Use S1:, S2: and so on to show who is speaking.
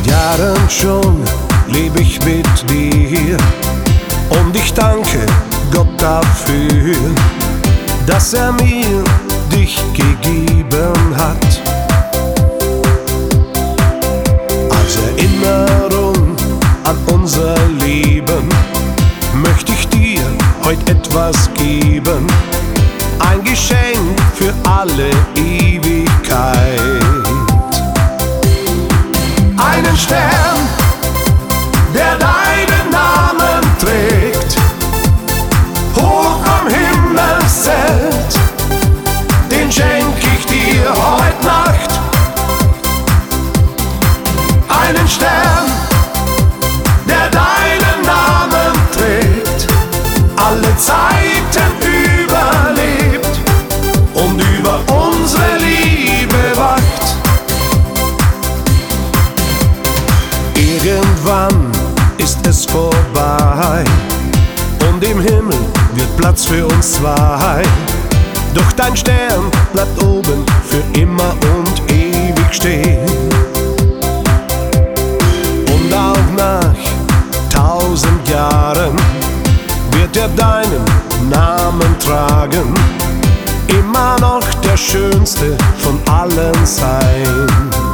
S1: Jahren schon lebe ich mit dir und ich danke Gott dafür, dass er mir dich gegeben hat. Als Erinnerung an unser Leben möchte ich dir heute etwas geben, ein Geschenk für alle Ewigkeit. Einen Stern, der deinen Namen trägt, hoch am Himmelszelt, den schenk ich dir heut Nacht. Einen Stern, der deinen Namen trägt, alle Zeiten überlebt und über unsere Liebe wacht. Irgendwann ist es vorbei und im Himmel wird Platz für uns zwei. Doch dein Stern bleibt oben für immer und ewig stehen. Und auch nach 1000 Jahren wird er deinen Namen tragen, immer noch der schönste von allen sein.